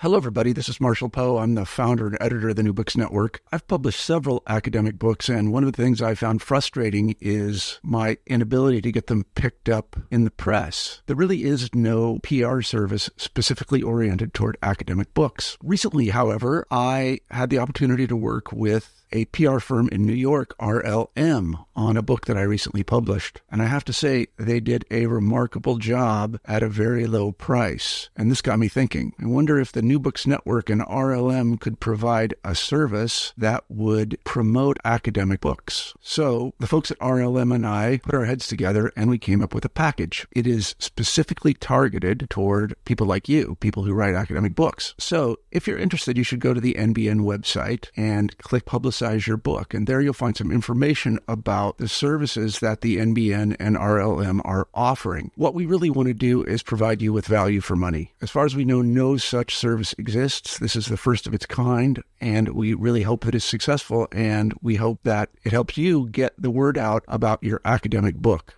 Hello, everybody. This is Marshall Poe. I'm the founder and editor of the New Books Network. I've published several academic books, and one of the things I found frustrating is my inability to get them picked up in the press. There really is no PR service specifically oriented toward academic books. Recently, however, I had the opportunity to work with a PR firm in New York, RLM, on a book that I recently published. And I have to say, they did a remarkable job at a very low price. And this got me thinking. I wonder if the New Books Network and RLM could provide a service that would promote academic books. So the folks at RLM and I put our heads together and we came up with a package. It is specifically targeted toward people like you, people who write academic books. So if you're interested, you should go to the NBN website and click Publicize Your Book. And there you'll find some information about the services that the NBN and RLM are offering. What we really want to do is provide you with value for money. As far as we know, no such service exists. This is the first of its kind, and we really hope that it's successful, and we hope that it helps you get the word out about your academic book.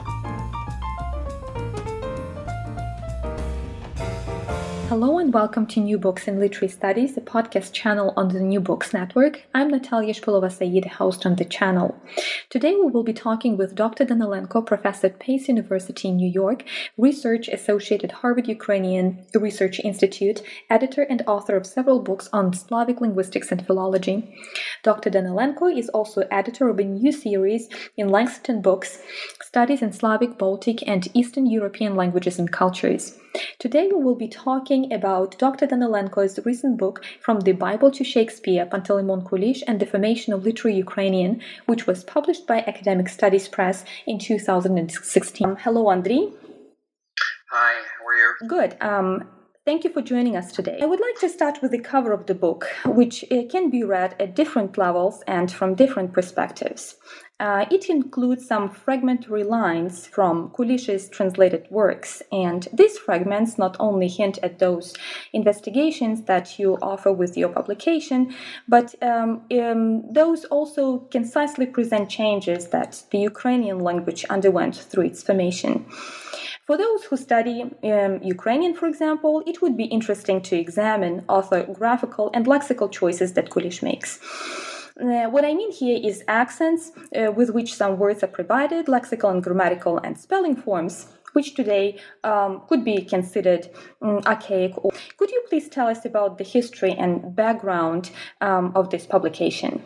Hello and welcome to New Books in Literary Studies, a podcast channel on the New Books Network. I'm Natalia Shpilova-Said, host on the channel. Today we will be talking with Dr. Danilenko, professor at Pace University in New York, research associate at Harvard Ukrainian Research Institute, editor and author of several books on Slavic linguistics and philology. Dr. Danilenko is also editor of a new series in Lexington Books, Studies in Slavic, Baltic, and Eastern European Languages and Cultures. Today we will be talking about Dr. Danilenko's recent book, From the Bible to Shakespeare, Pantelimon Kulish and the Formation of Literary Ukrainian, which was published by Academic Studies Press in 2016. Hello, Andriy. Hi, how are you? Good. Thank you for joining us today. I would like to start with the cover of the book, which can be read at different levels and from different perspectives. It includes some fragmentary lines from Kulish's translated works, and these fragments not only hint at those investigations that you offer with your publication, but those also concisely present changes that the Ukrainian language underwent through its formation. For those who study Ukrainian, for example, it would be interesting to examine orthographical and lexical choices that Kulish makes. What I mean here is accents with which some words are provided, lexical and grammatical and spelling forms, which today could be considered archaic. Could you please tell us about the history and background of this publication?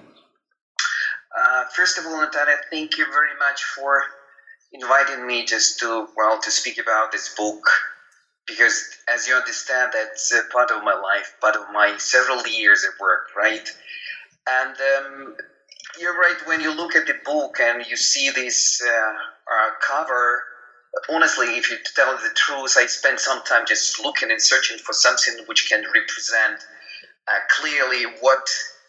First of all, Natalia, thank you very much for inviting me just to speak about this book, because as you understand, that's part of my life, part of my several years of work, right? And you're right, when you look at the book and you see this cover, honestly, if you tell the truth, I spent some time just looking and searching for something which can represent clearly what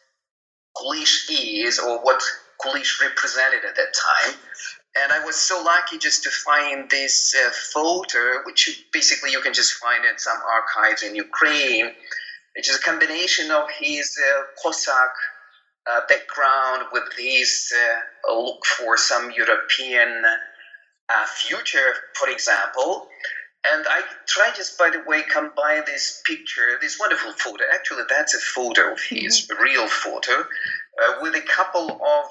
Kulish is, or what Kulish represented at that time. And I was so lucky just to find this photo, which basically you can just find in some archives in Ukraine, which is a combination of his Cossack background with his look for some European future, for example. And I tried just, by the way, combine this picture, this wonderful photo. Actually, that's a photo of his, a real photo, with a couple of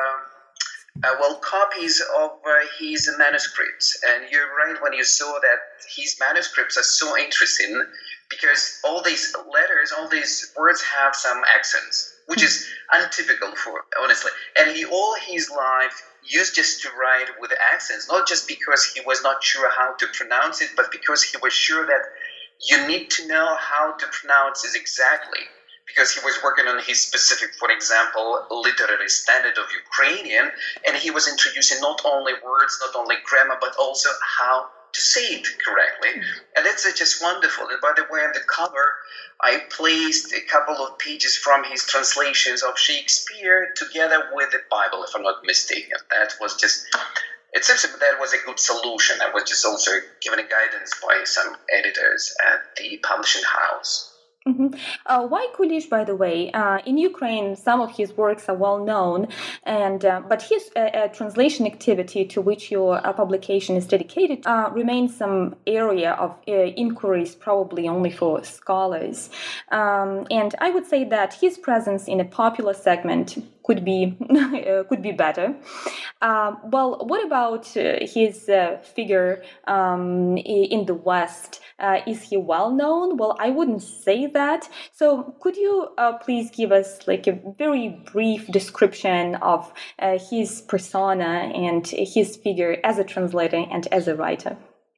copies of his manuscripts. And you're right when you saw that his manuscripts are so interesting, because all these letters, all these words have some accents, which is untypical for, honestly. And he all his life used just to write with accents, not just because he was not sure how to pronounce it, but because he was sure that you need to know how to pronounce it exactly. Because he was working on his specific, for example, literary standard of Ukrainian, and he was introducing not only words, not only grammar, but also how to say it correctly. And that's just wonderful. And by the way, on the cover, I placed a couple of pages from his translations of Shakespeare together with the Bible, if I'm not mistaken. That was just, it seems that was a good solution. I was just also given a guidance by some editors at the publishing house. Why Kulish, by the way? In Ukraine, some of his works are well known, and but his translation activity, to which your publication is dedicated, remains some area of inquiries, probably only for scholars. And I would say that his presence in a popular segment could be could be better. Well, what about his figure in the West? Is he well known? Well, I wouldn't say that. So, could you please give us like a very brief description of his persona and his figure as a translator and as a writer?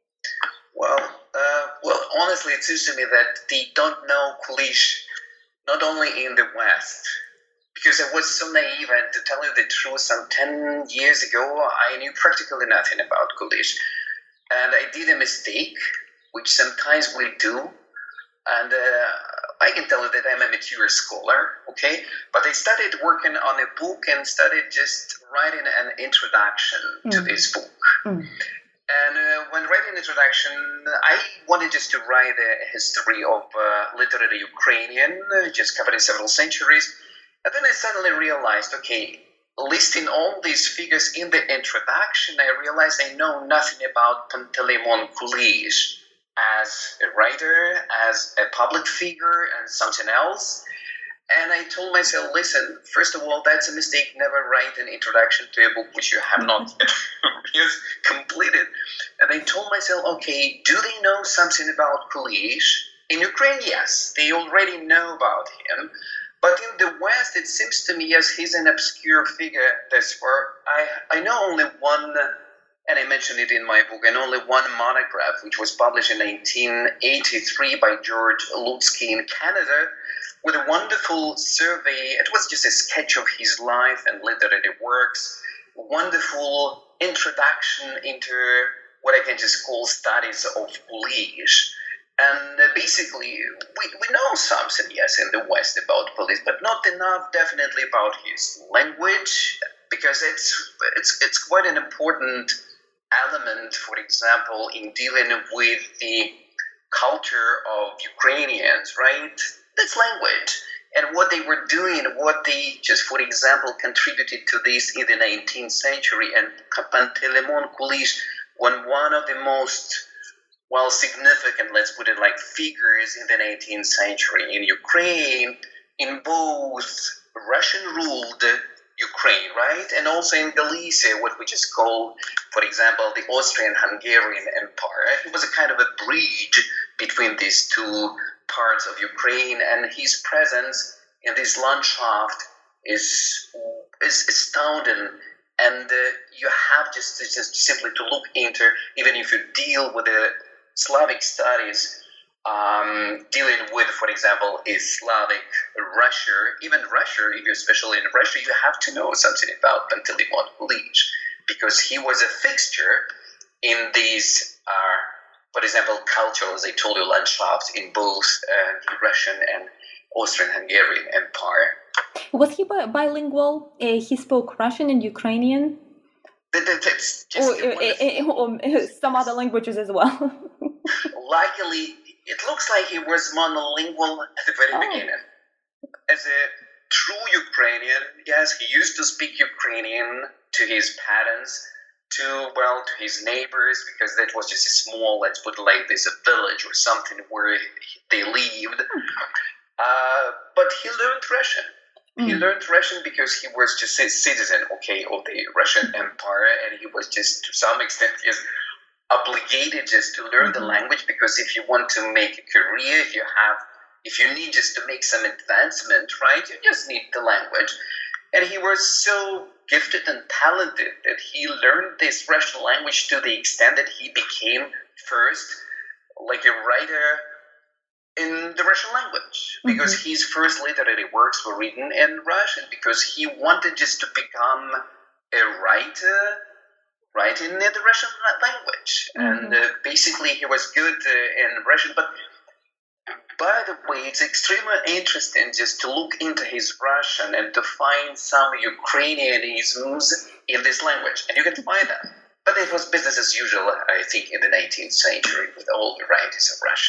Well, honestly, it seems to me that they don't know Kulish not only in the West. Because I was so naive, and to tell you the truth, some 10 years ago, I knew practically nothing about Kulish. And I did a mistake, which sometimes we do. And I can tell you that I'm a mature scholar, okay? But I started working on a book and started just writing an introduction to this book. And when writing introduction, I wanted just to write a history of literary Ukrainian, just covering several centuries. And then I suddenly realized, okay, listing all these figures in the introduction, I realized I know nothing about Panteleimon Kulish as a writer, as a public figure, and something else. And I told myself, listen, first of all, that's a mistake. Never write an introduction to a book which you have not yet completed. And I told myself, okay, do they know something about Kulish? In Ukraine, yes, they already know about him. But in the West, it seems to me, yes, he's an obscure figure thus far. I know only one, and I mentioned it in my book, and only one monograph, which was published in 1983 by George Lutsky in Canada, with a wonderful survey. It was just a sketch of his life and literary works, a wonderful introduction into what I can just call studies of Kulish. And basically, we know something, yes, in the West about Kulish, but not enough, definitely, about his language, because it's quite an important element, for example, in dealing with the culture of Ukrainians, right? That's language. And what they were doing, what they just, for example, contributed to this in the 19th century. And Panteleimon Kulish, one of the most significant, let's put it like, figures in the 19th century in Ukraine, in both Russian-ruled Ukraine, right, and also in Galicia, what we just call, for example, the Austrian-Hungarian Empire. He was a kind of a bridge between these two parts of Ukraine, and his presence in this Landschaft is astounding. And you have just simply to look into, even if you deal with the Slavic studies, dealing with, for example, Slavic Russia, even Russia, especially in Russia, you have to know something about Panteleimon Kulish, because he was a fixture in these, for example, cultural, as I told you, Landschaft in both the Russian and Austrian-Hungarian Empire. Was he bilingual? He spoke Russian and Ukrainian? That's just or some other languages as well. Luckily, it looks like he was monolingual at the very beginning. As a true Ukrainian, yes, he used to speak Ukrainian to his parents, to his neighbors, because that was just a small, let's put it like this, a village or something where they lived. But he learned Russian. He learned Russian because he was just a citizen, of the Russian Empire, and he was just, to some extent, obligated just to learn the language, because if you want to make a career, if you need just to make some advancement, right, you just need the language. And he was so gifted and talented that he learned this Russian language to the extent that he became first like a writer in the Russian language, because his first literary works were written in Russian, because he wanted just to become a writer writing in the Russian language. And basically he was good in Russian. But by the way, it's extremely interesting just to look into his Russian and to find some Ukrainianisms in this language. And you can find them. But it was business as usual, I think, in the 19th century with all the writers of Russian.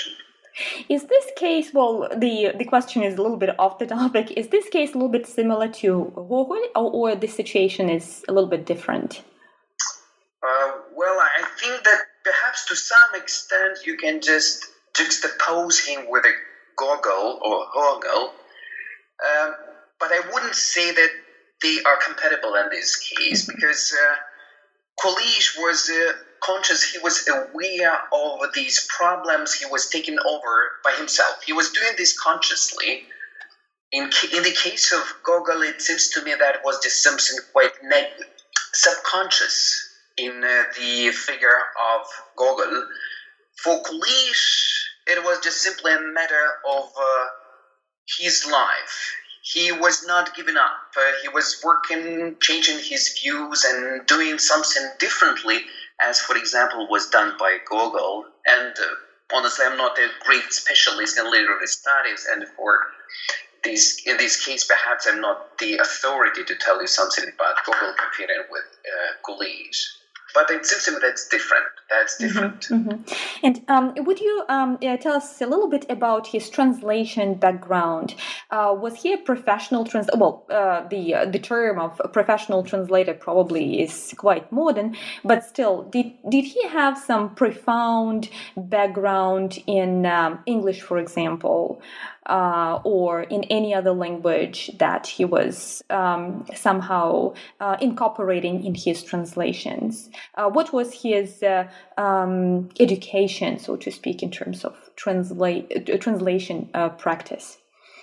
Is this case, well, the question is a little bit off the topic. Is this case a little bit similar to Gogol, or the situation is a little bit different? Well, I think that perhaps to some extent you can just juxtapose him with a Gogol or Hogel, but I wouldn't say that they are compatible in this case, because Coolidge was conscious, he was aware of these problems he was taking over by himself. He was doing this consciously. In the case of Gogol, it seems to me that was just something quite subconscious in the figure of Gogol. For Coolidge, it was just simply a matter of his life. He was not giving up. He was working, changing his views and doing something differently, as, for example, was done by Gogol. And honestly, I'm not a great specialist in literary studies, and in this case, perhaps I'm not the authority to tell you something about Gogol comparing with Coolidge. But it seems to me that's different. That's different. And would you tell us a little bit about his translation background? Was he a professional translator? Well, the term of a professional translator probably is quite modern, but still, did he have some profound background in English, for example, or in any other language that he was somehow incorporating in his translations? What was his education, so to speak, in terms of translation practice?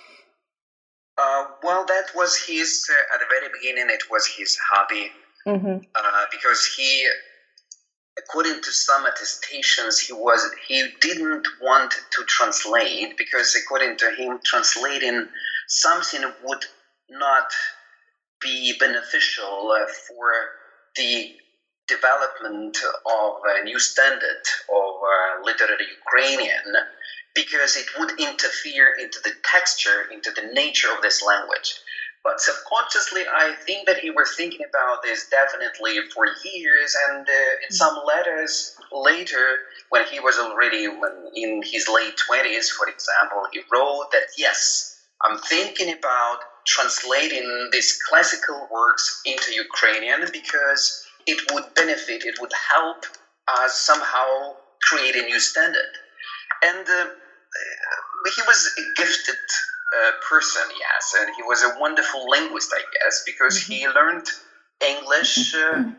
Well, that was his, at the very beginning, it was his hobby, because he, according to some attestations, he didn't want to translate, because according to him, translating something would not be beneficial for the development of a new standard of literary Ukrainian, because it would interfere into the texture, into the nature of this language. But subconsciously, I think that he was thinking about this definitely for years, and in some letters later, when he was already in his late 20s, for example, he wrote that, yes, I'm thinking about translating these classical works into Ukrainian, because it would benefit, it would help us somehow create a new standard. And he was a gifted person, yes, and he was a wonderful linguist, I guess, because he learned English,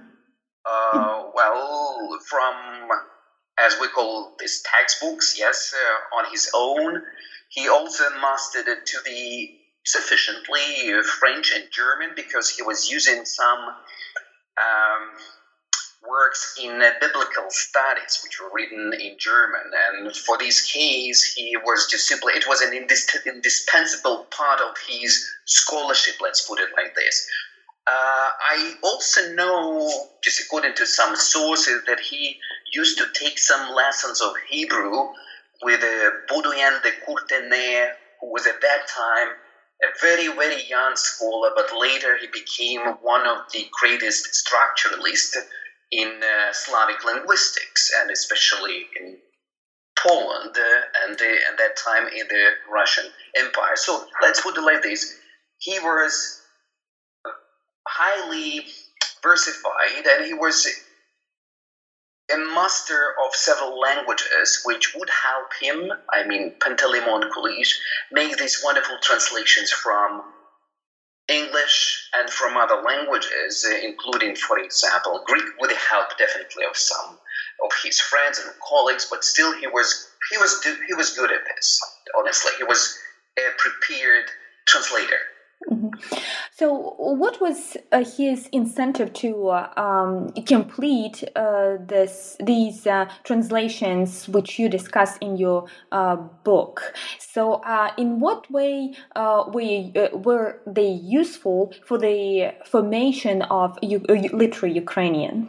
well, from, as we call these textbooks, yes, on his own. He also mastered it to the sufficiently French and German, because he was using some works in biblical studies which were written in German, and for this case he was just simply, it was an indispensable part of his scholarship, let's put it like this. I also know, just according to some sources, that he used to take some lessons of Hebrew with Baudouin de Courtenay, who was at that time a very, very young scholar, but later he became one of the greatest structuralists in Slavic linguistics, and especially in Poland and at that time in the Russian Empire. So let's put it like this. He was highly versified, and he was a master of several languages, which would help him, I mean Panteleimon Coolidge, make these wonderful translations from English and from other languages, including, for example, Greek, with the help definitely of some of his friends and colleagues. But still, he was good at this. Honestly, he was a prepared translator. So, what was his incentive to complete these translations, which you discuss in your book? So, in what way were they useful for the formation of literary Ukrainian?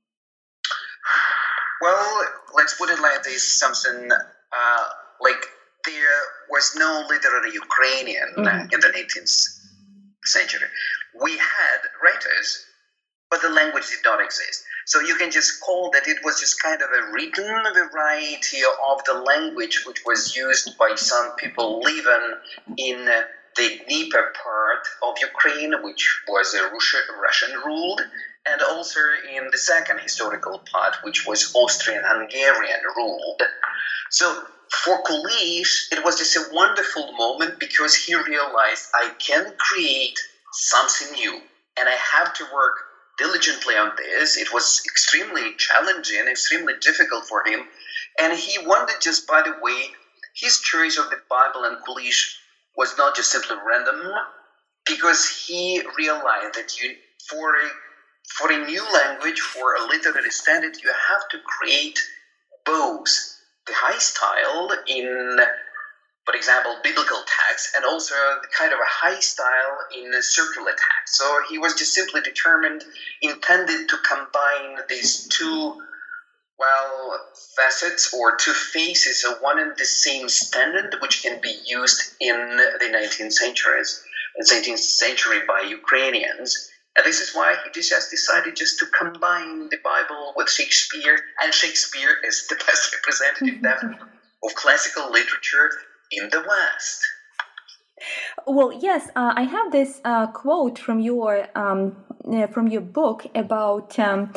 Well, let's put it like this: something like there was no literary Ukrainian in the 19th century. We had writers, but the language did not exist. So you can just call that it was just kind of a written variety of the language which was used by some people living in the Dnieper part of Ukraine, which was Russian ruled, and also in the second historical part, which was Austrian-Hungarian ruled. So for Kulish, it was just a wonderful moment because he realized I can create something new, and I have to work diligently on this. It was extremely challenging, extremely difficult for him, and he wanted, just by the way, his choice of the Bible and Kulish was not just simply random, because he realized that for a new language, for a literary standard, you have to create both the high style in, for example, biblical text, and also the kind of a high style in a circular text. So he was just simply intended to combine these two, facets or two faces of one and the same standard, which can be used in the 19th century by Ukrainians. And this is why he just decided just to combine the Bible with Shakespeare, and Shakespeare is the best representative definitely of classical literature in the West. Well, yes, I have this quote from your book about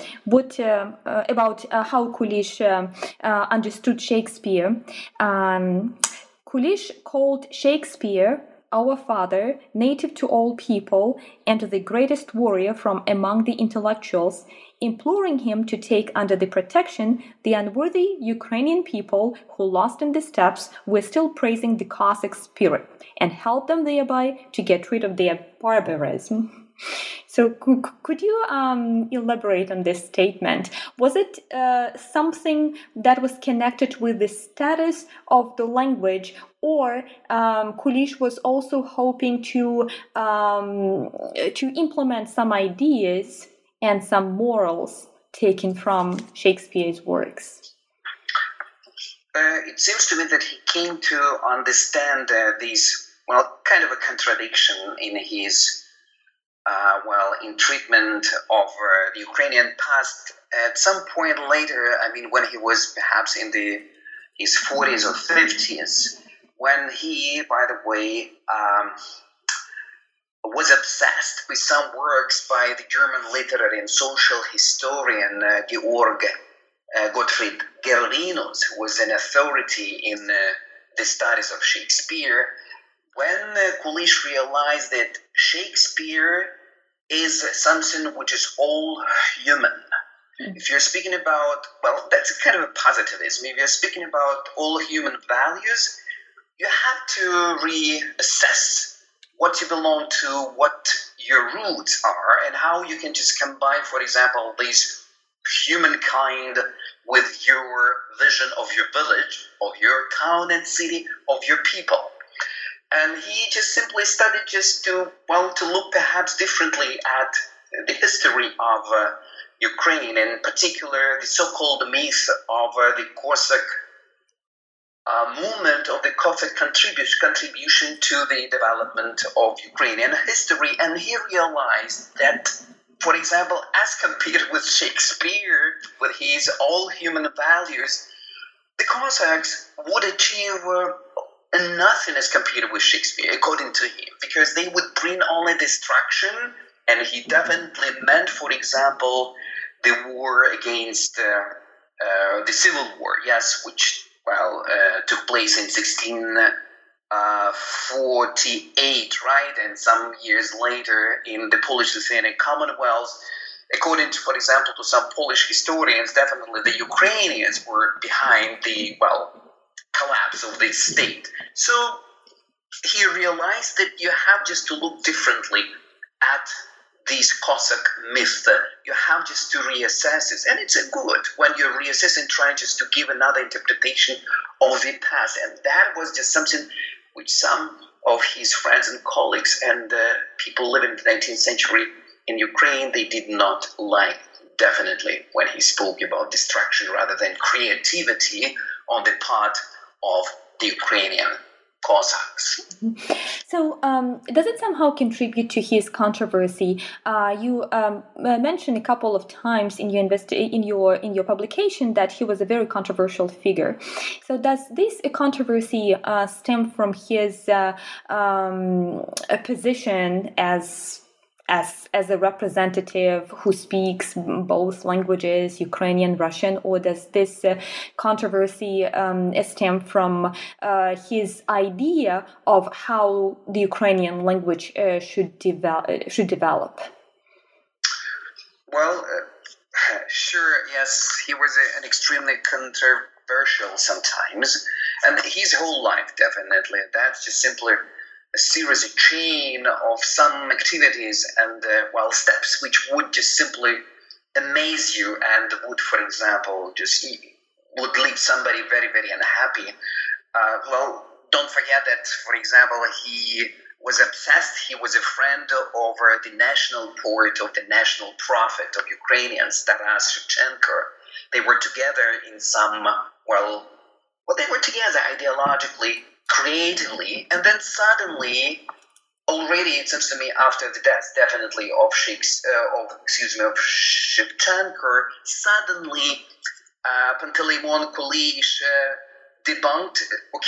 how Kulish understood Shakespeare. Kulish called Shakespeare our father, native to all people, and the greatest warrior from among the intellectuals, imploring him to take under the protection the unworthy Ukrainian people who, lost in the steppes, were still praising the Cossack spirit, and help them thereby to get rid of their barbarism. So could you elaborate on this statement? Was it something that was connected with the status of the language, or Kulish was also hoping to implement some ideas and some morals taken from Shakespeare's works? It seems to me that he came to understand these, kind of a contradiction in his in treatment of the Ukrainian past. At some point later, when he was perhaps in his 40s or 50s, when he, by the way, was obsessed with some works by the German literary and social historian Georg Gottfried Gerinus, who was an authority in the studies of Shakespeare. When Kulish realized that Shakespeare is something which is all human. If you're speaking about, that's kind of a positivism. If you're speaking about all human values, you have to reassess what you belong to, what your roots are, and how you can just combine, for example, this humankind with your vision of your village, of your town and city, of your people. And he just simply studied just to look perhaps differently at the history of Ukraine, in particular the so-called myth of the Cossack movement, of the Cossack contribution to the development of Ukrainian history. And he realized that, for example, as compared with Shakespeare, with his all human values, the Cossacks would achieve nothing as compared with Shakespeare, according to him, because they would bring only destruction. And he definitely meant, for example, the war against the Civil War, yes, which took place in 1648, right, and some years later in the Polish-Lithuanian Commonwealth. According to, for example, to some Polish historians, definitely the Ukrainians were behind the collapse of the state. So he realized that you have just to look differently at these Cossack myths. You have just to reassess it. And it's good when you're reassessing, trying just to give another interpretation of the past. And that was just something which some of his friends and colleagues and people living in the 19th century in Ukraine, they did not like, definitely, when he spoke about destruction rather than creativity on the part of the Ukrainian Cossacks. So, does it somehow contribute to his controversy? You mentioned a couple of times in your publication that he was a very controversial figure. So, does this controversy stem from his position as a representative who speaks both languages, Ukrainian, Russian, or does this controversy stem from his idea of how the Ukrainian language should develop? Well, sure, yes, he was an extremely controversial sometimes, and his whole life, definitely. That's just simply a series, a chain of some activities and, steps which would just simply amaze you and would, for example, would leave somebody very, very unhappy. Don't forget that, for example, he was obsessed. He was a friend over the national poet of the national prophet of Ukrainians, Taras Shevchenko. They were together in some, they were together ideologically, creatively, and then suddenly, already it seems to me after the death, definitely of Shevchenko, suddenly Panteleimon Kulish debunked,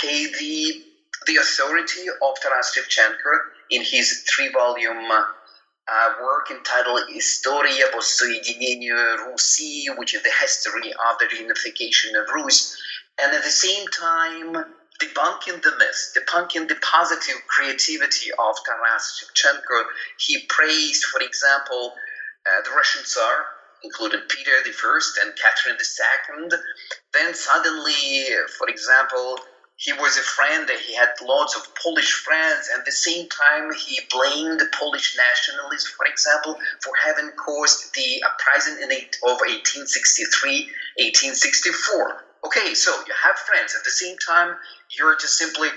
the authority of Taras Shevchenko in his 3-volume work entitled Historia по соединению Руси, which is the history of the reunification of Rus, and at the same time debunking the myth, debunking the positive creativity of Taras Shevchenko. He praised, for example, the Russian Tsar, including Peter I and Catherine II. Then suddenly, for example, he was a friend, he had lots of Polish friends, and at the same time he blamed the Polish nationalists, for example, for having caused the uprising of 1863, 1864. Okay, so you have friends. At the same time, you're just simply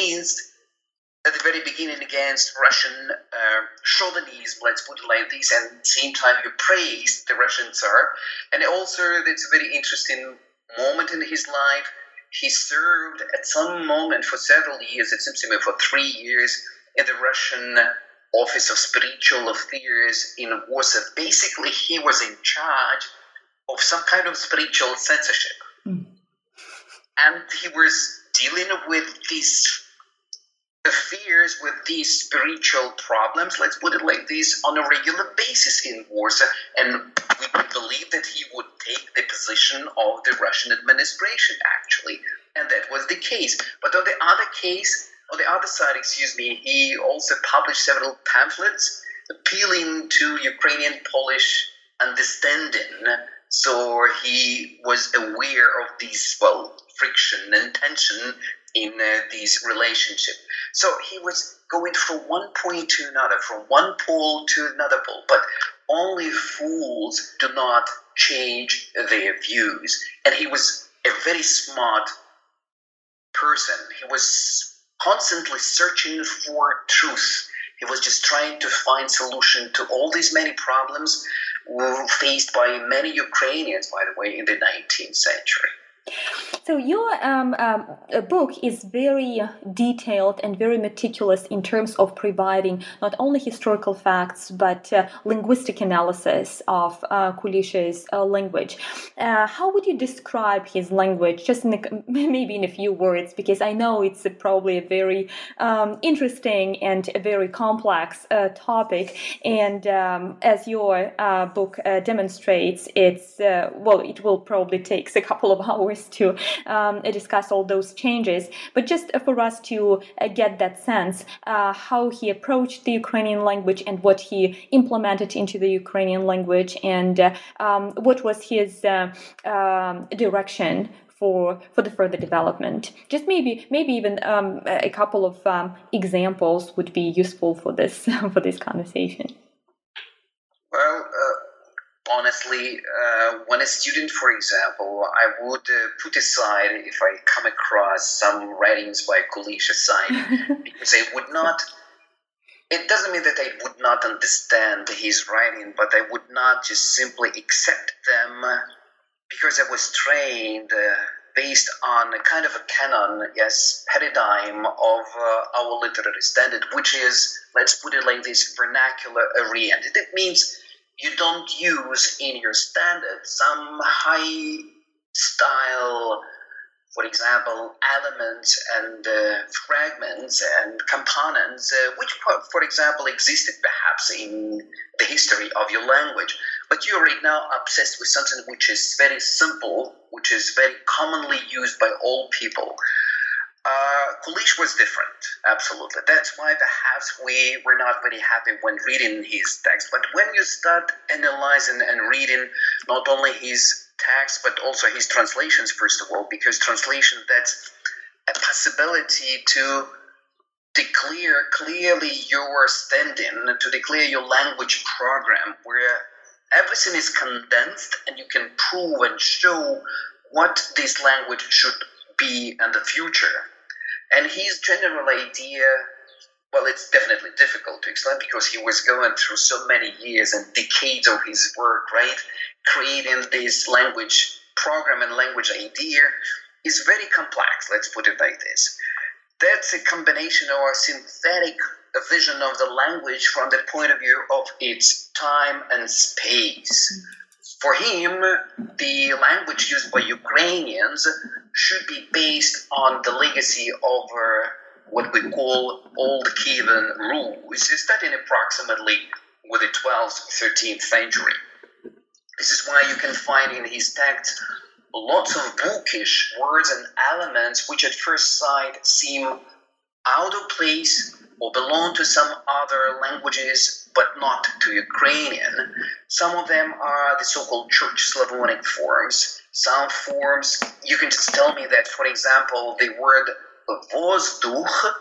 at the very beginning, against Russian chauvinism, let's put it like this, and at the same time you praised the Russian Tsar. And also, it's a very interesting moment in his life. He served at some moment for several years, it seems to me for 3 years, in the Russian Office of Spiritual Affairs in Warsaw. Basically, he was in charge of some kind of spiritual censorship. And he was dealing with these affairs, with these spiritual problems, let's put it like this, on a regular basis in Warsaw. And we would believe that he would take the position of the Russian administration, actually. And that was the case. But on the other side, he also published several pamphlets appealing to Ukrainian Polish understanding. So he was aware of these, friction and tension in this relationship. So he was going from one point to another, from one pole to another pole. But only fools do not change their views. And he was a very smart person. He was constantly searching for truth. He was just trying to find solution to all these many problems faced by many Ukrainians, by the way, in the 19th century. So your book is very detailed and very meticulous in terms of providing not only historical facts but linguistic analysis of Kulish's language. How would you describe his language, just maybe in a few words, because I know it's probably a very interesting and a very complex topic, and as your book demonstrates, it will probably take a couple of hours to discuss all those changes, but just for us to get that sense how he approached the Ukrainian language and what he implemented into the Ukrainian language, and what was his direction for the further development. Just maybe even a couple of examples would be useful for this for this conversation. Well, honestly, when a student, for example, I would put aside if I come across some writings by Kulish aside, because I would not. It doesn't mean that I would not understand his writing, but I would not just simply accept them because I was trained based on a kind of a canon, paradigm of our literary standard, which is, let's put it like this, vernacular oriented. It means you don't use in your standard some high style, for example, elements and fragments and components, which, for example, existed perhaps in the history of your language. But you're right now obsessed with something which is very simple, which is very commonly used by all people. Kulish was different, absolutely. That's why perhaps we were not very happy when reading his text. But when you start analyzing and reading not only his text, but also his translations, first of all, because translation, that's a possibility to declare clearly your standing, to declare your language program, where everything is condensed and you can prove and show what this language should be in the future. And his general idea, well, it's definitely difficult to explain because he was going through so many years and decades of his work, right? Creating this language program and language idea is very complex, let's put it like this. That's a combination or a synthetic vision of the language from the point of view of its time and space. For him, the language used by Ukrainians should be based on the legacy of what we call Old Kievan rules, starting approximately with the 12th, 13th century. This is why you can find in his text lots of bookish words and elements which at first sight seem out of place or belong to some other languages, but not to Ukrainian. Some of them are the so-called Church Slavonic forms. Some forms, you can just tell me that, for example, the word vozduch,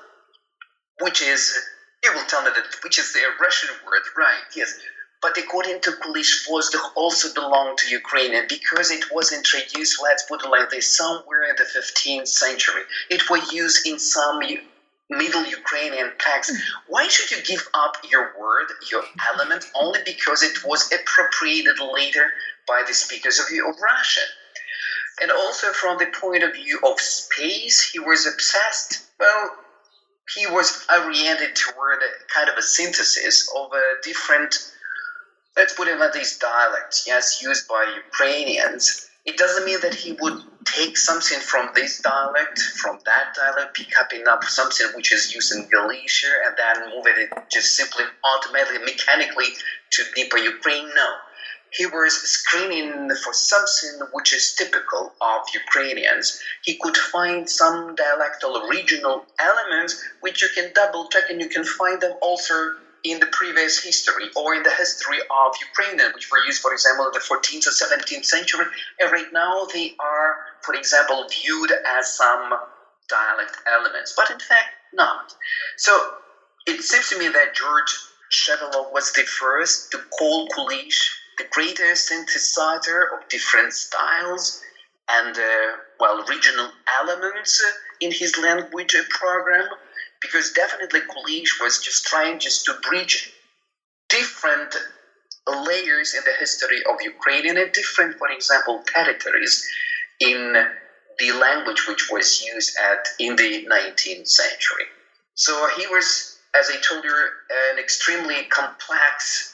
which is, you will tell me that, which is the Russian word, right, yes. But according to Kulish, vozduch also belonged to Ukrainian because it was introduced, let's put it like this, somewhere in the 15th century. It was used in some Middle Ukrainian texts. Why should you give up your word, your element, only because it was appropriated later by the speakers of Russian? And also from the point of view of space, he was obsessed, well, he was oriented toward a kind of a synthesis of different, let's put it like these dialects, yes, used by Ukrainians. It doesn't mean that he would take something from this dialect, from that dialect, pick up enough something which is used in Galicia, and then move it just simply automatically, mechanically to Dnieper, Ukraine. No. He was screening for something which is typical of Ukrainians. He could find some dialectal regional elements which you can double check, and you can find them also in the previous history or in the history of Ukraine, which were used, for example, in the 14th or 17th century. And right now they are, for example, viewed as some dialect elements, but in fact not. So it seems to me that George Shevelov was the first to call Kulish the greatest synthesizer of different styles and, regional elements in his language program. Because definitely Kulish was just trying to bridge different layers in the history of Ukraine and different, for example, territories in the language which was used in the 19th century. So he was, as I told you, an extremely complex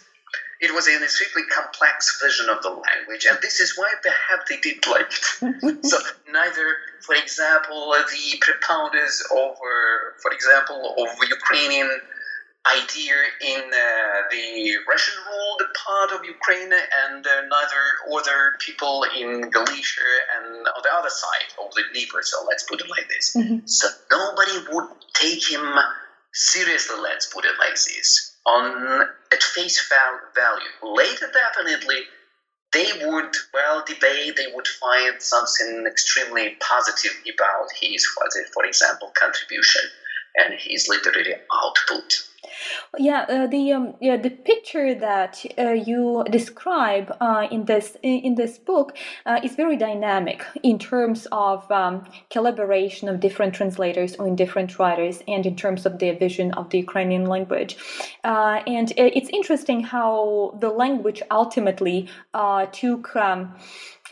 vision of the language, and this is why perhaps they did like it. So neither, for example, the propounders of Ukrainian idea in the Russian-ruled part of Ukraine, and neither other people in Galicia and on the other side of the Dnieper. So let's put it like this. Mm-hmm. So nobody would take him seriously, let's put it like this, at face value. Later, definitely, they would, debate, they would find something extremely positive about his, for example, contribution and his literary output. Yeah, the picture that you describe in this book is very dynamic in terms of collaboration of different translators or in different writers, and in terms of their vision of the Ukrainian language. And it's interesting how the language ultimately took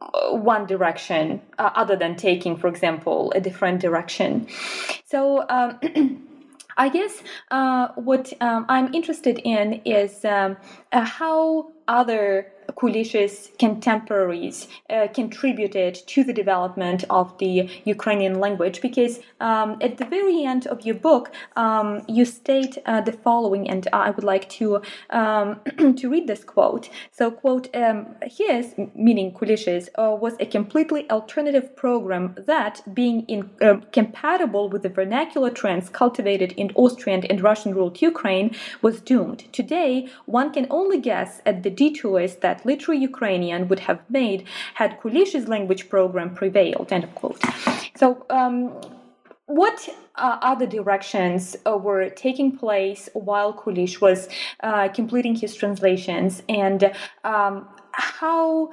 one direction other than taking, for example, a different direction. So I guess what I'm interested in is how other Kulish's contemporaries contributed to the development of the Ukrainian language, because at the very end of your book, you state the following, and I would like to to read this quote. So, quote, his, meaning Kulish's, was a completely alternative program that, being compatible with the vernacular trends cultivated in Austrian and Russian-ruled Ukraine, was doomed. Today, one can only guess at the detours that literary Ukrainian would have made had Kulish's language program prevailed, end of quote. So, what other directions were taking place while Kulish was completing his translations, and how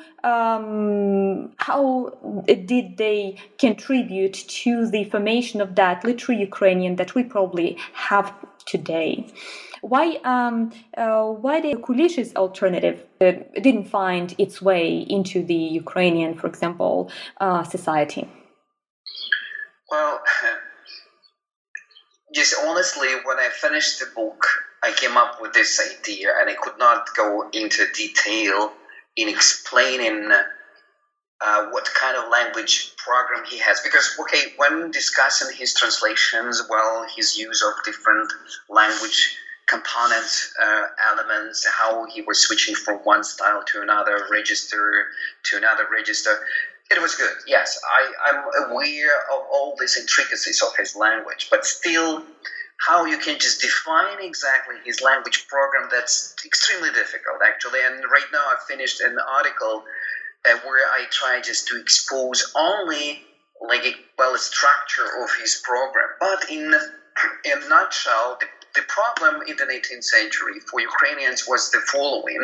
did they contribute to the formation of that literary Ukrainian that we probably have today? Why the Kulish's alternative didn't find its way into the Ukrainian, for example, society? Well, just honestly, when I finished the book, I came up with this idea, and I could not go into detail in explaining what kind of language program he has. Because, okay, when discussing his translations, well, his use of different language components, elements, how he was switching from one style to another register, it was good. Yes, I'm aware of all these intricacies of his language, but still, how you can just define exactly his language program, that's extremely difficult, actually. And right now I've finished an article where I try just to expose only like a structure of his program. But in a nutshell, the problem in the 18th century for Ukrainians was the following.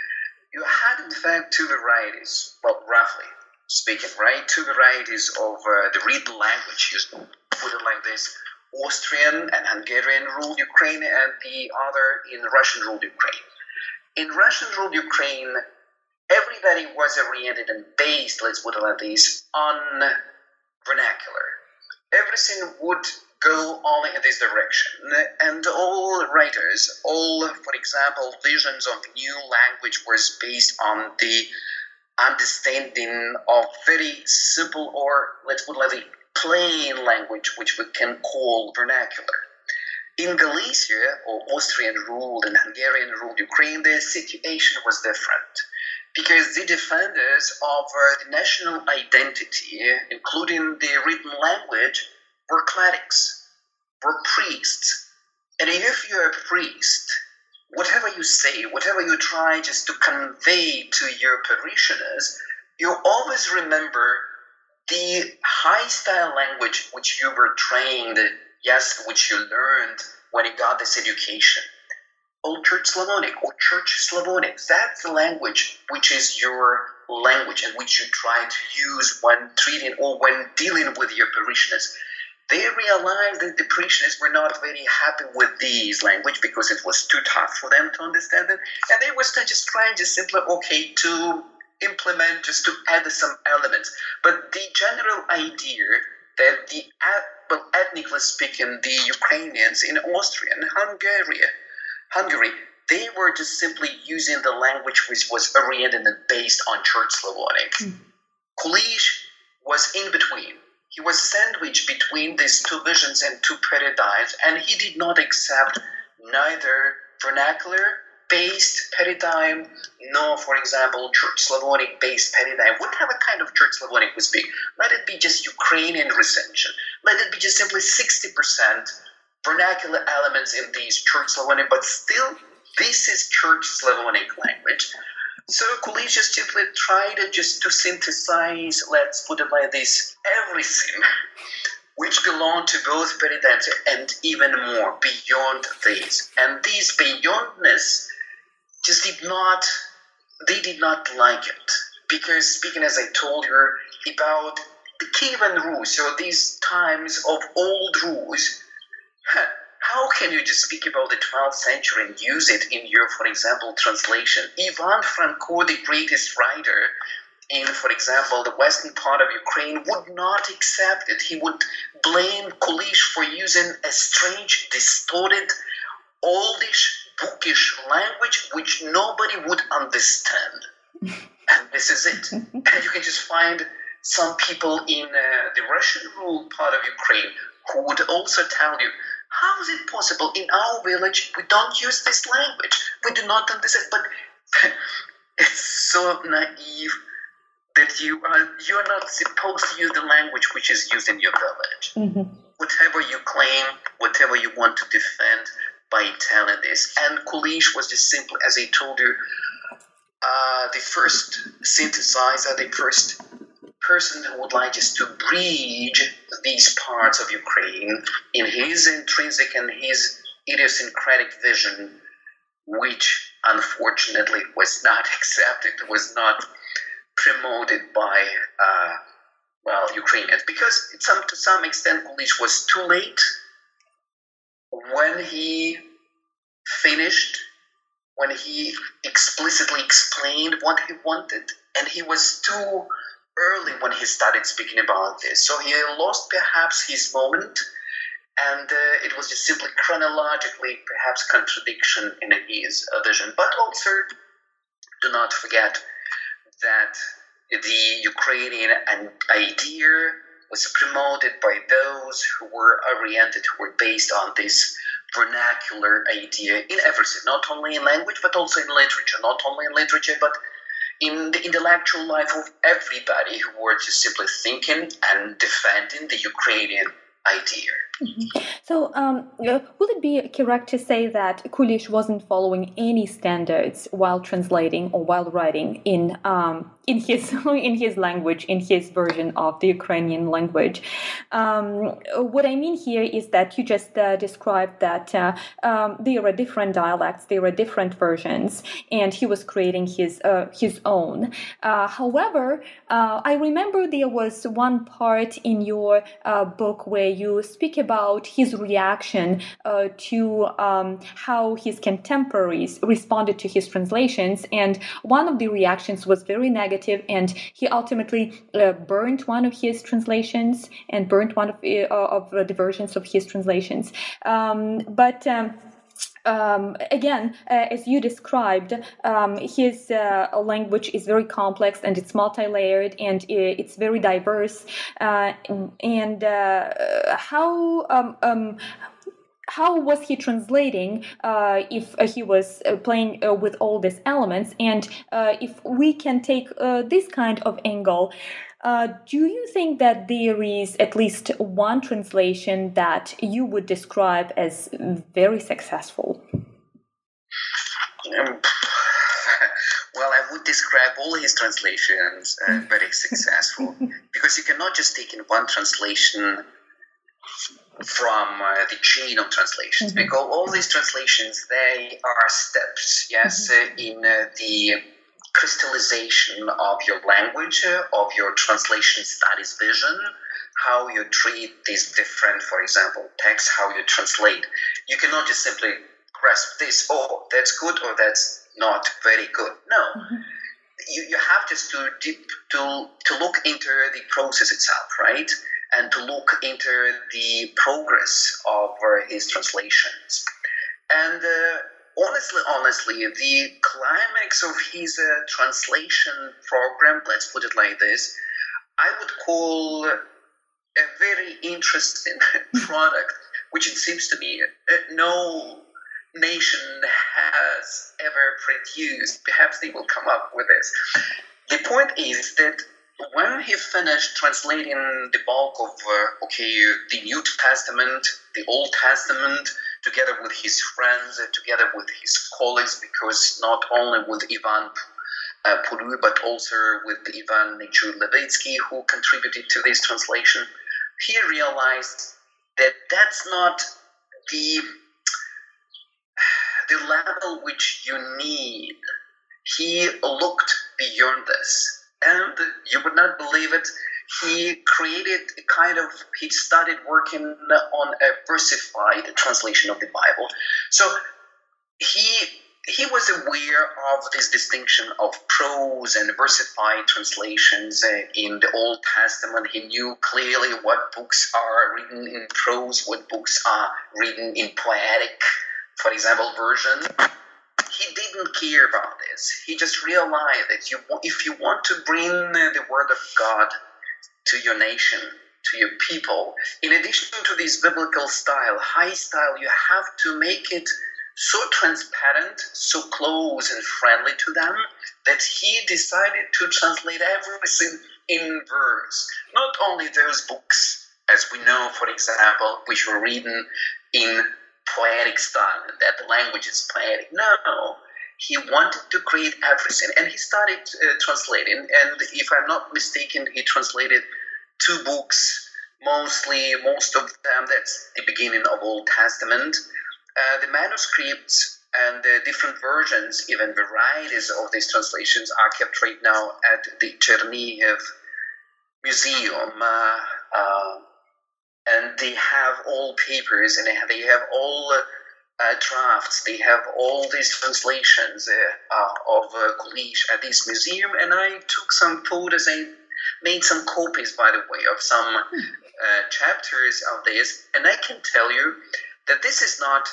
You had, in fact, two varieties, well, roughly speaking, right? Two varieties of the written language, you put it like this: Austrian and Hungarian ruled Ukraine, and the other in Russian ruled Ukraine. In Russian ruled Ukraine, everybody was oriented and based, let's put it like this, on vernacular. Everything would go only in this direction, and all writers, all, for example, visions of new language was based on the understanding of very simple, or let's put it like this, plain language, which we can call vernacular. In Galicia, or Austrian-ruled and Hungarian-ruled Ukraine, the situation was different, because the defenders of the national identity, including the written language, were clerics, were priests. And if you're a priest, whatever you say, whatever you try just to convey to your parishioners, you always remember the high-style language which you were trained, yes, which you learned when you got this education. Old Church Slavonic or Church Slavonic, that's the language which is your language and which you try to use when treating or when dealing with your parishioners. They realized that the parishioners were not very happy with this language because it was too tough for them to understand it, and they were just trying just simply, to implement, just to add some elements. But the general idea that ethnically speaking, the Ukrainians in Austria and Hungary, they were just simply using the language which was oriented and based on Church Slavonic. Kulish was in between. He was sandwiched between these two visions and two paradigms, and he did not accept neither vernacular-based paradigm, nor, for example, Church Slavonic-based paradigm. Whatever kind of Church Slavonic we speak, let it be just Ukrainian recension. Let it be just simply 60% vernacular elements in these Church Slavonic, but still, this is Church Slavonic language. So Kulish just simply tried to synthesize, let's put it like this, everything which belonged to both paradigms and even more beyond this. And this beyondness just did not like it. Because speaking, as I told you, about the Kievan Rus, so these times of old Rus, how can you just speak about the 12th century and use it in your, for example, translation? Ivan Franko, the greatest writer in, for example, the western part of Ukraine would not accept it. He would blame Kulish for using a strange, distorted, oldish, bookish language which nobody would understand. And this is it. And you can just find some people in the Russian-ruled part of Ukraine who would also tell you, how is it possible in our village we don't use this language? We do not understand. But it's so naive that you are not supposed to use the language which is used in your village. Mm-hmm. Whatever you claim, whatever you want to defend by telling this. And Kulish was just simply, as I told you, the first synthesizer, the first person who would like just to bridge these parts of Ukraine in his intrinsic and his idiosyncratic vision, which unfortunately was not accepted, was not promoted by Ukrainians, because to some extent Kulish was too late when he finished, when he explicitly explained what he wanted, and he was too early when he started speaking about this. So he lost perhaps his moment, and it was just simply chronologically perhaps contradiction in his vision. But also, do not forget that the Ukrainian idea was promoted by those who were oriented, who were based on this vernacular idea in everything, not only in language, but also in literature, not only in literature, but in the intellectual life of everybody who were just simply thinking and defending the Ukrainian idea. Mm-hmm. So, would it be correct to say that Kulish wasn't following any standards while translating or while writing in his language, in his version of the Ukrainian language? What I mean here is that you just described that there are different dialects, there are different versions, and he was creating his own. However, I remember there was one part in your book where you speak about his reaction to how his contemporaries responded to his translations, and one of the reactions was very negative, and he ultimately burned one of his translations and burned one of the versions of his translations. Again, as you described, his language is very complex and it's multi-layered and it's very diverse. How was he translating if he was playing with all these elements? And if we can take this kind of angle, do you think that there is at least one translation that you would describe as very successful? Well, I would describe all his translations very successful, because you cannot just take in one translation from the chain of translations, because all these translations, they are steps, yes, in the crystallization of your language, of your translation studies vision, how you treat these different, for example, texts, how you translate. You cannot just simply grasp this, oh, that's good or that's not very good. No. You have just to look into the process itself, right? And to look into the progress of his translations. And honestly, the climax of his translation program, let's put it like this, I would call a very interesting product, which it seems to me no nation has ever produced. Perhaps they will come up with this. The point is that when he finished translating the bulk of the New Testament, the Old Testament, together with his friends, together with his colleagues, because not only with Ivan Puru, but also with Ivan Nechur-Levitsky, who contributed to this translation, he realized that that's not the level which you need. He looked beyond this. And you would not believe it, he started working on a versified translation of the Bible. So he he was aware of this distinction of prose and versified translations in the Old Testament. He knew clearly what books are written in prose, what books are written in poetic, for example, version. He didn't care about this. He just realized that if you want to bring the word of God to your nation, to your people, in addition to this biblical style, high style, you have to make it so transparent, so close and friendly to them, that he decided to translate everything in verse. Not only those books, as we know, for example, which were written in poetic style, and that the language is poetic. No, he wanted to create everything, and he started translating. And if I'm not mistaken, he translated 2 books, most of them, that's the beginning of Old Testament. The manuscripts and the different versions, even varieties of these translations, are kept right now at the Chernihiv Museum. And they have all papers, and they have all drafts. They have all these translations of Kulish at this museum. And I took some photos. I made some copies, by the way, of some chapters of this. And I can tell you that this is not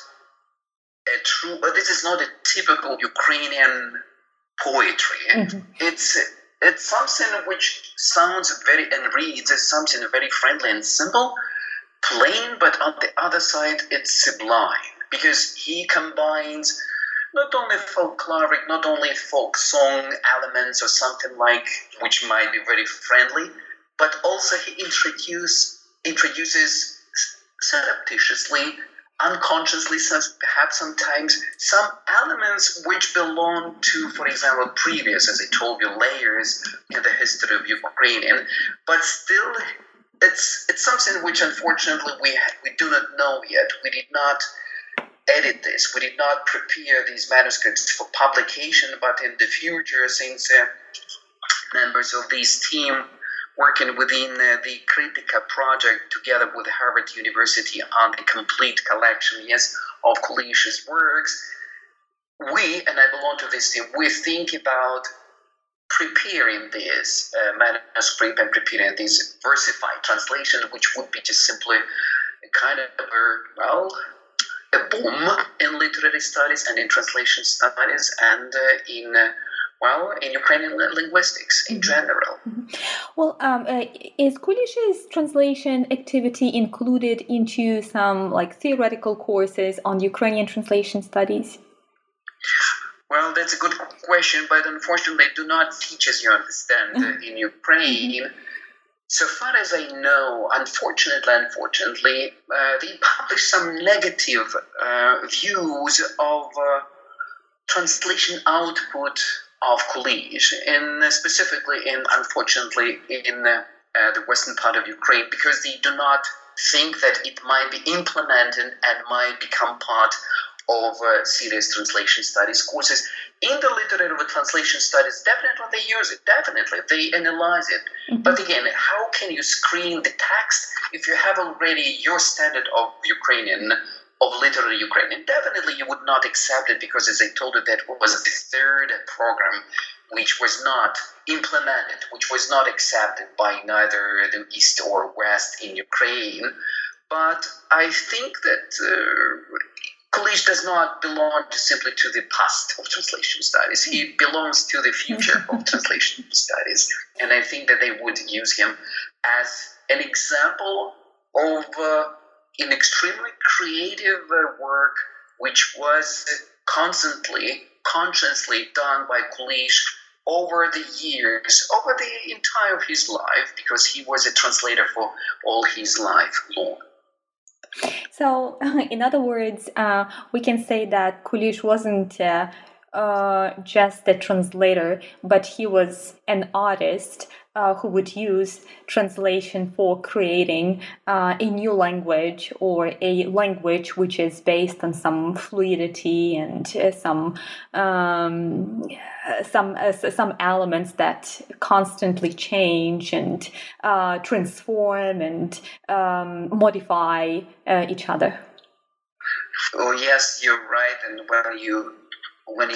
a typical Ukrainian poetry. Mm-hmm. It's something which sounds and reads as something very friendly and simple, plain, but on the other side, it's sublime, because he combines not only folkloric, not only folk song elements or something like, which might be very friendly, but also he introduces surreptitiously, unconsciously, perhaps sometimes, some elements which belong to, for example, previous, as I told you, layers in the history of Ukrainian, but still it's something which unfortunately we do not know yet. We did not edit this. We did not prepare these manuscripts for publication, but in the future, since members of this team working within the Kritika project together with Harvard University on the complete collection, of Kulish's works, we, and I belong to this team, we think about preparing this manuscript and preparing this versified translation, which would be just simply a kind of a boom in literary studies and in translation studies and in Ukrainian linguistics in general. Well, is Kulish's translation activity included into some theoretical courses on Ukrainian translation studies? Well, that's a good question, but unfortunately they do not teach, as you understand, in Ukraine. So far as I know, unfortunately, they publish some negative views of translation output of Kulish, and specifically, unfortunately, in the western part of Ukraine, because they do not think that it might be implemented and might become part of serious translation studies courses. In the literature of translation studies, definitely they use it, definitely they analyze it. Mm-hmm. But again, how can you screen the text if you have already your standard of Ukrainian, of literary Ukrainian? Definitely you would not accept it, because as I told you, that was the third program which was not implemented, which was not accepted by neither the East or West in Ukraine. But I think that Kulish does not belong simply to the past of translation studies. He belongs to the future of translation studies. And I think that they would use him as an example of an extremely creative work, which was consciously done by Kulish over the years, over the entire his life, because he was a translator for all his life long. So, in other words, we can say that Kulish wasn't just a translator, but he was an artist who would use translation for creating a new language, or a language which is based on some fluidity and some elements that constantly change and transform and modify each other. Oh yes, you're right, and when you when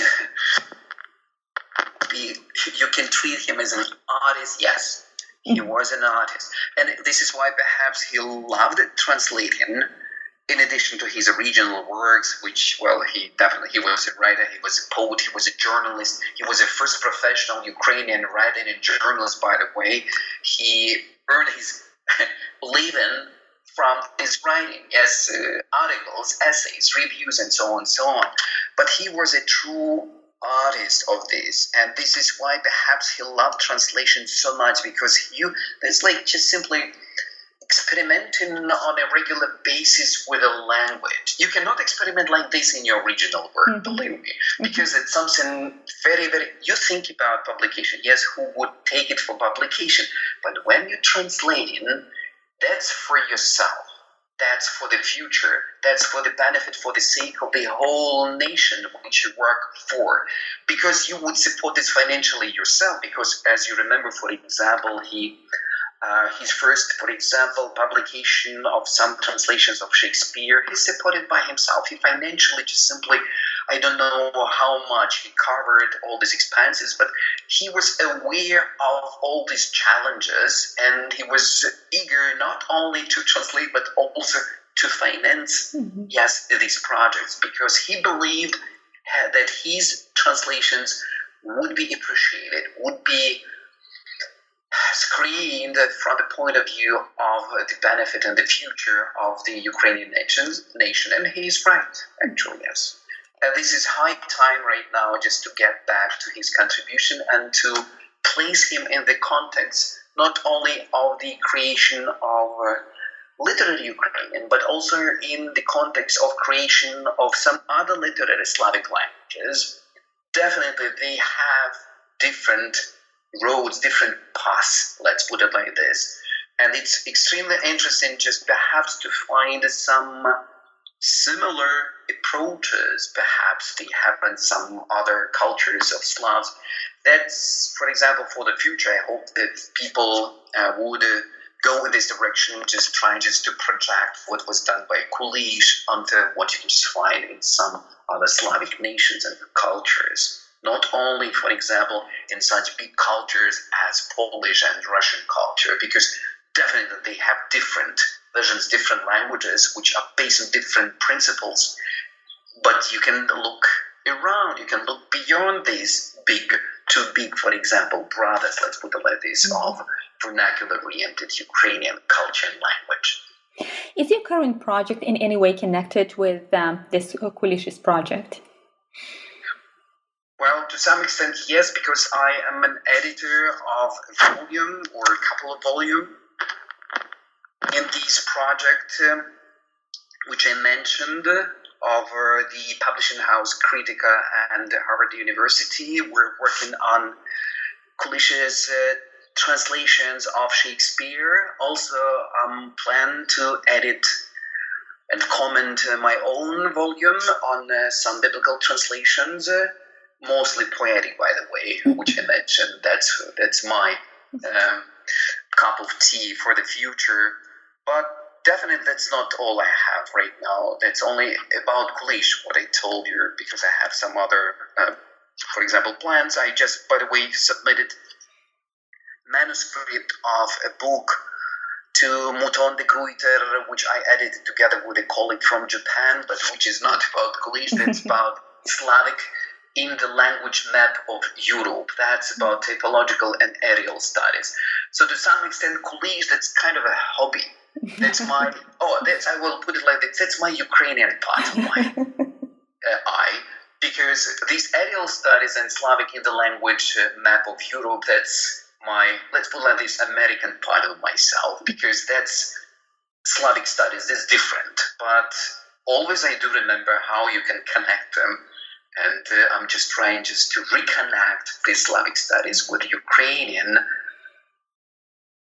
you can treat him as an artist. Yes, he was an artist, and this is why perhaps he loved translating. In addition to his original works, which, well, he was a writer, he was a poet, he was a journalist, he was a first professional Ukrainian writer and journalist, by the way. He earned his living from his writing, yes, articles, essays, reviews, and so on and so on. But he was a true artist of this, and this is why perhaps he loved translation so much, because it's like just simply experimenting on a regular basis with a language. You cannot experiment like this in your original work, believe me, because it's something very, very, you think about publication, yes, who would take it for publication, but when you're translating, that's for yourself, that's for the future, that's for the benefit, for the sake of the whole nation which you work for, because you would support this financially yourself, because as you remember, for example, his first, for example, publication of some translations of Shakespeare, he supported by himself. He financially just simply, I don't know how much he covered all these expenses, but he was aware of all these challenges, and he was eager not only to translate, but also to finance, yes, these projects, because he believed that his translations would be appreciated, would be screened from the point of view of the benefit and the future of the Ukrainian nation. And he's right, actually, yes. And this is high time right now just to get back to his contribution and to place him in the context not only of the creation of literary Ukrainian, but also in the context of creation of some other literary Slavic languages. Definitely they have different roads, different paths, let's put it like this. And it's extremely interesting just perhaps to find some similar approaches perhaps they have in some other cultures of Slavs. That's, for example, for the future, I hope that people would go in this direction, just trying just to project what was done by Kulish onto what you can just find in some other Slavic nations and cultures. Not only, for example, in such big cultures as Polish and Russian culture, because definitely they have different versions, different languages, which are based on different principles. But you can look around, you can look beyond these two big, for example, brothers, let's put it like this, of vernacular-oriented Ukrainian culture and language. Is your current project in any way connected with this Kulish's project? Well, to some extent, yes, because I am an editor of a volume or a couple of volumes in this project, which I mentioned, of the publishing house Kritika and Harvard University. We're working on Kulish's translations of Shakespeare. Also, plan to edit and comment my own volume on some biblical translations. Mostly poetic, by the way, which I mentioned. That's my cup of tea for the future. But definitely that's not all I have right now. That's only about Kulish, what I told you, because I have some other, for example, plans. I just, by the way, submitted manuscript of a book to Mouton de Gruyter, which I edited together with a colleague from Japan, but which is not about Kulish, that's about Slavic in the language map of Europe. That's about typological and aerial studies. So to some extent, Kulish, that's kind of a hobby. That's my, I will put it like this, that's my Ukrainian part of my because these aerial studies and Slavic in the language map of Europe, that's my, let's put it like this, American part of myself, because that's Slavic studies, that's different. But always I do remember how you can connect them. And I'm just trying to reconnect these Slavic studies with Ukrainian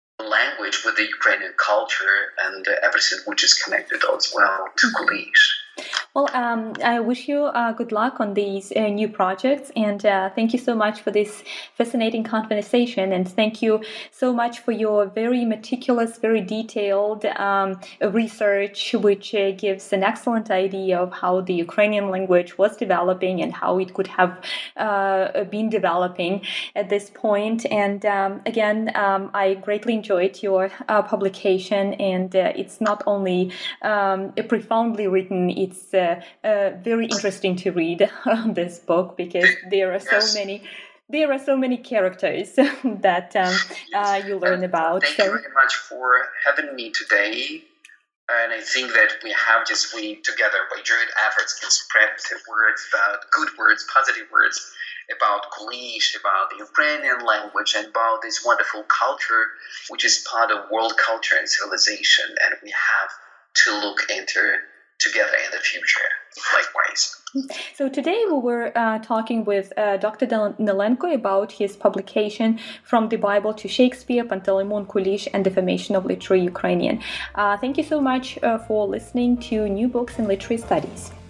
language, with the Ukrainian culture, and everything which is connected as well to Kulish. Well, I wish you good luck on these new projects, and thank you so much for this fascinating conversation, and thank you so much for your very meticulous, very detailed research, which gives an excellent idea of how the Ukrainian language was developing and how it could have been developing at this point. And again, I greatly enjoyed your publication, and it's not only profoundly written, it's very interesting to read this book, because there are so many characters that you learn about. Thank you very much for having me today. And I think that we together, by joint efforts, can spread the words about good words, positive words about Kulish, about the Ukrainian language, and about this wonderful culture, which is part of world culture and civilization. And we have to look into together in the future, likewise. So today we were talking with Dr. Danilenko about his publication From the Bible to Shakespeare, Panteleimon Kulish and the Formation of Literary Ukrainian. Thank you so much for listening to New Books in Literary Studies.